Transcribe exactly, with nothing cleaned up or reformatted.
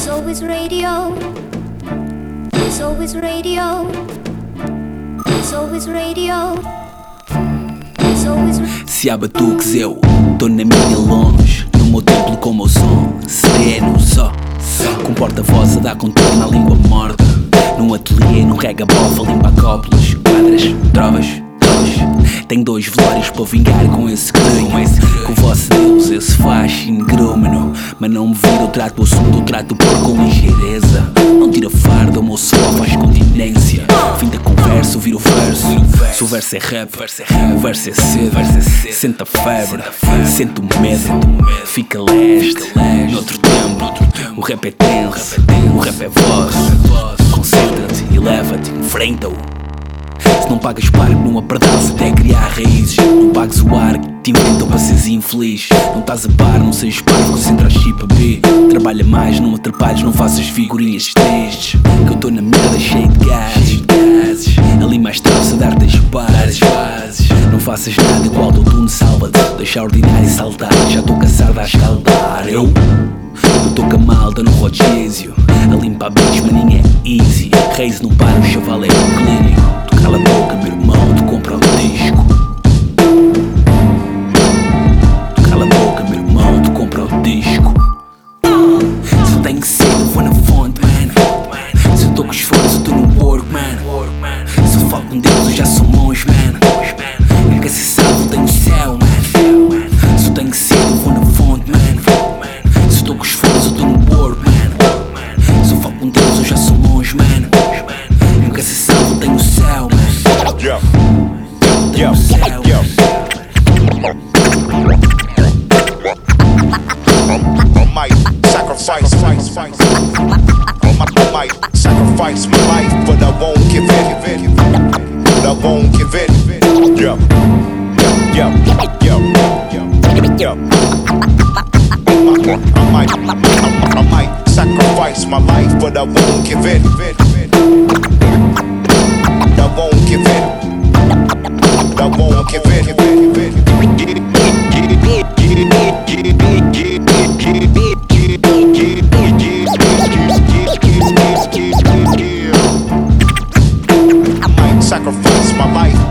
There's always radio. There's always radio. There's always radio. There's always radio. Se há batuques eu tô na minha longe, no meu templo com o meu som sereno só, com porta-voz a dar contorno à língua morta. Num ateliê, num rega-bofa, limpa cópulas, quadras, trovas, trovas. Tenho dois velórios para vingar com esse crânio, com o vosso Deus, esse facho negrômeno. Mas não me vira, eu trato o assunto, eu trato o porco com ligeireza. Não tira farda, o meu suor faz continência. Fim da conversa, ouvir o verso. Se o verso é rap, o verso é cedo. Sente a febre, sente o medo. Fica leste, noutro tempo. O rap é tenso, o rap é voz. Concentra-te e leva-te, enfrenta-o. Se não pagas parque numa perdão-se até criar raízes. Não pagues o ar que te inventam para seres infeliz. Não estás a par, não sejas par, concentra a chip a B. Trabalha mais, não atrapalhes, não faças figurinhas tristes. Que eu estou na merda cheio de gases. Ali mais traves a dar-te as bases. Não faças nada igual do turno, salva-te. Deixa ordinário saltar, já estou cansado a escaldar. Eu Eu tô com a malda no rodízio, a limpar beats, maninha é easy. Reis não para, o chaval é um clínico. Tu cala a boca, meu irmão, tu compra o disco. Tu cala a boca, meu irmão, tu compra o disco. Se eu tenho que ser, eu vou na fonte, man. Se eu tô com esforço, eu tô no work, man. Se eu falo com Deus, eu já sou monge, man. Nunca se salvo, eu tenho céu, man. Se eu tenho que ser, eu vou na fonte, man. Se eu tô com esforço, eu tô no work, man. Se eu falo com Deus, eu já sou monge, man. Nunca se salvo, eu tenho céu, man. Yo, Tenho céu, yo. I might sacrifice, fight, fight. I might sacrifice my life, but I won't give in. But I won't give in. Yo, yo, yo, yo, yo. I might, I might sacrifice my life, but I won't give in. I won't give in. I won't give in. I might sacrifice my life.